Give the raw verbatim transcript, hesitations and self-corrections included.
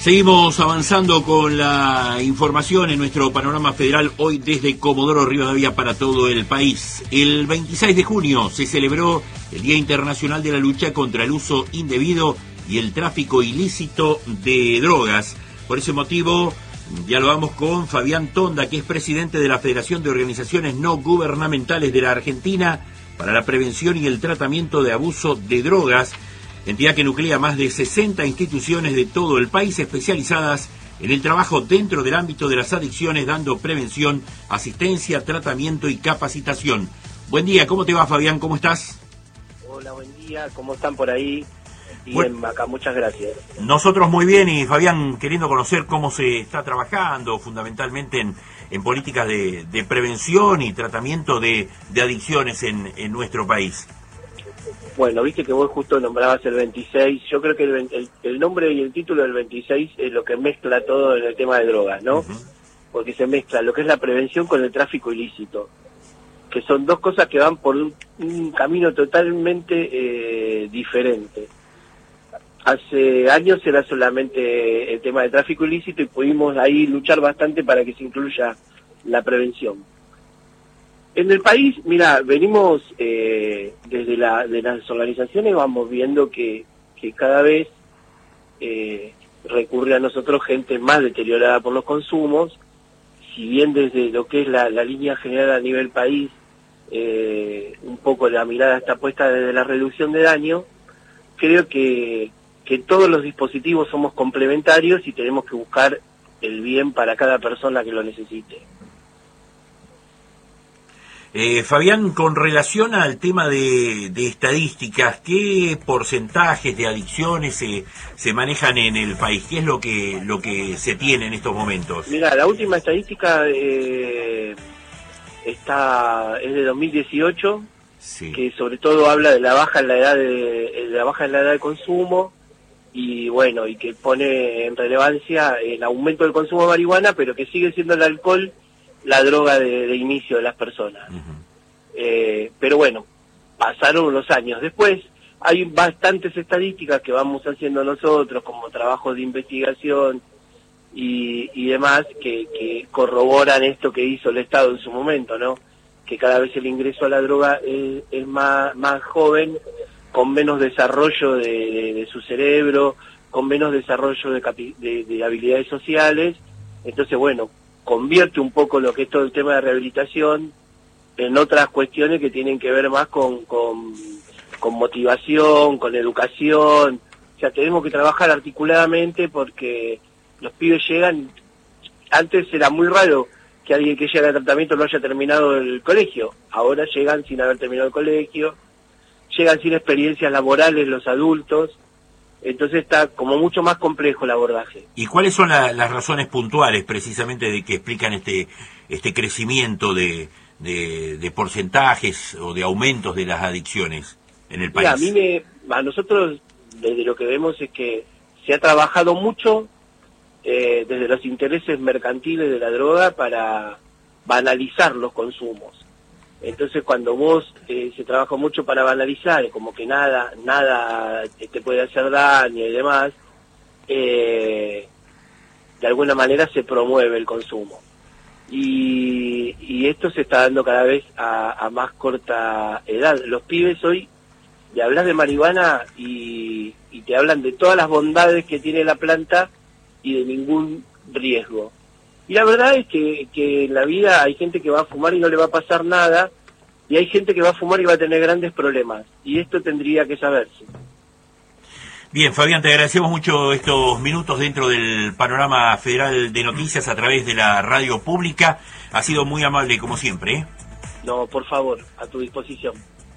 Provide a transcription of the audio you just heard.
Seguimos avanzando con la información en nuestro panorama federal hoy desde Comodoro Rivadavia para todo el país. El veintiséis de junio se celebró el Día Internacional de la Lucha contra el Uso Indebido y el Tráfico Ilícito de Drogas. Por ese motivo, dialogamos con Fabián Tonda, que es presidente de la Federación de Organizaciones No Gubernamentales de la Argentina para la Prevención y el Tratamiento de Abuso de Drogas, entidad que nuclea más de sesenta instituciones de todo el país especializadas en el trabajo dentro del ámbito de las adicciones, dando prevención, asistencia, tratamiento y capacitación. Buen día, ¿cómo te va, Fabián? ¿Cómo estás? Hola, buen día, ¿cómo están por ahí? Bien, bueno, acá, muchas gracias. Nosotros muy bien, y Fabián, queriendo conocer cómo se está trabajando fundamentalmente en, en políticas de, de prevención y tratamiento de, de adicciones en, en nuestro país. Bueno, viste que vos justo nombrabas el veintiséis, yo creo que el, el, el nombre y el título del veintiséis es lo que mezcla todo en el tema de drogas, ¿no? Uh-huh. Porque se mezcla lo que es la prevención con el tráfico ilícito, que son dos cosas que van por un, un camino totalmente eh, diferente. Hace años era solamente el tema del tráfico ilícito y pudimos ahí luchar bastante para que se incluya la prevención. En el país, mira, venimos eh, desde la, de las organizaciones, vamos viendo que, que cada vez eh, recurre a nosotros gente más deteriorada por los consumos. Si bien desde lo que es la, la línea general a nivel país, eh, un poco la mirada está puesta desde la reducción de daño, creo que, que todos los dispositivos somos complementarios y tenemos que buscar el bien para cada persona que lo necesite. Eh, Fabián, con relación al tema de, de estadísticas, ¿qué porcentajes de adicciones se, se manejan en el país? ¿Qué es lo que lo que se tiene en estos momentos? Mira, la última estadística eh, está es de dos mil dieciocho, sí, que sobre todo habla de la baja en la edad de, de la baja en la edad de consumo y bueno, y que pone en relevancia el aumento del consumo de marihuana, pero que sigue siendo el alcohol la droga de, de inicio de las personas. Uh-huh. Eh, pero bueno, pasaron unos años. Después hay bastantes estadísticas que vamos haciendo nosotros, como trabajos de investigación y, y demás, que, que corroboran esto que hizo el Estado en su momento, ¿no? Que cada vez el ingreso a la droga es, es más, más joven, con menos desarrollo de, de, de su cerebro, con menos desarrollo de, capi, de, de habilidades sociales. Entonces, bueno, convierte un poco lo que es todo el tema de rehabilitación en otras cuestiones que tienen que ver más con, con, con motivación, con educación. O sea, tenemos que trabajar articuladamente porque los pibes llegan, antes era muy raro que alguien que llega al tratamiento no haya terminado el colegio, ahora llegan sin haber terminado el colegio, llegan sin experiencias laborales los adultos. Entonces está como mucho más complejo el abordaje. ¿Y cuáles son la, las razones puntuales precisamente de que explican este este crecimiento de, de, de porcentajes o de aumentos de las adicciones en el país? Mira, a mí me, a nosotros desde lo que vemos es que se ha trabajado mucho eh, desde los intereses mercantiles de la droga para banalizar los consumos. Entonces cuando vos eh, se trabaja mucho para banalizar, como que nada nada te puede hacer daño y demás, eh, de alguna manera se promueve el consumo. Y, y esto se está dando cada vez a, a más corta edad. Los pibes hoy, le hablas de marihuana y, y te hablan de todas las bondades que tiene la planta y de ningún riesgo. Y la verdad es que, que en la vida hay gente que va a fumar y no le va a pasar nada, y hay gente que va a fumar y va a tener grandes problemas, y esto tendría que saberse. Bien, Fabián, te agradecemos mucho estos minutos dentro del panorama federal de noticias a través de la radio pública. Ha sido muy amable como siempre, ¿eh? No, por favor, a tu disposición.